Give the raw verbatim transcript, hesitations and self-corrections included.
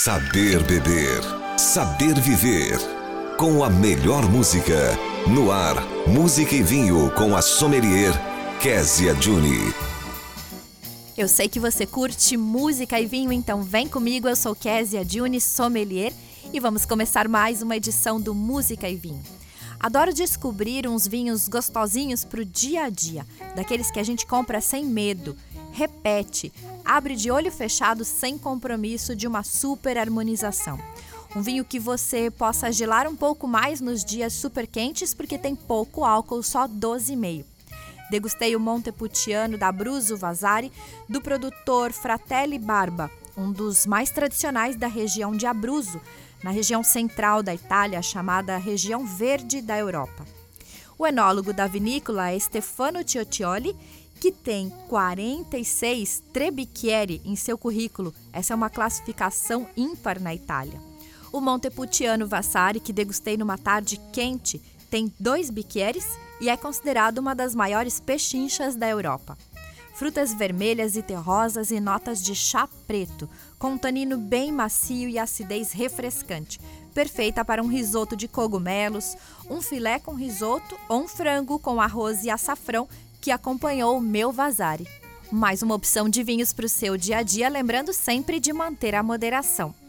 Saber beber, saber viver. Com a melhor música. No ar, música e vinho com a sommelier Kézia Juni. Eu sei que você curte música e vinho, então vem comigo. Eu sou Kézia Juni, sommelier, e vamos começar mais uma edição do Música e Vinho. Adoro descobrir uns vinhos gostosinhos pro dia a dia, daqueles que a gente compra sem medo, repete, abre de olho fechado sem compromisso de uma super harmonização. Um vinho que você possa gelar um pouco mais nos dias super quentes porque tem pouco álcool, só doze vírgula cinco. Degustei o Montepulciano da Abruzzo Vasari, do produtor Fratelli Barba, um dos mais tradicionais da região de Abruzzo, na região central da Itália, chamada região verde da Europa. O enólogo da vinícola é Stefano Cioccioli, que tem quarenta e seis Trebicchieri em seu currículo. Essa é uma classificação ímpar na Itália. O Montepulciano Vasari, que degustei numa tarde quente, tem dois bicchieres e é considerado uma das maiores pechinchas da Europa. Frutas vermelhas e terrosas e notas de chá preto, com um tanino bem macio e acidez refrescante, perfeita para um risoto de cogumelos, um filé com risoto ou um frango com arroz e açafrão que acompanhou o meu Vasari. Mais uma opção de vinhos para o seu dia a dia, lembrando sempre de manter a moderação.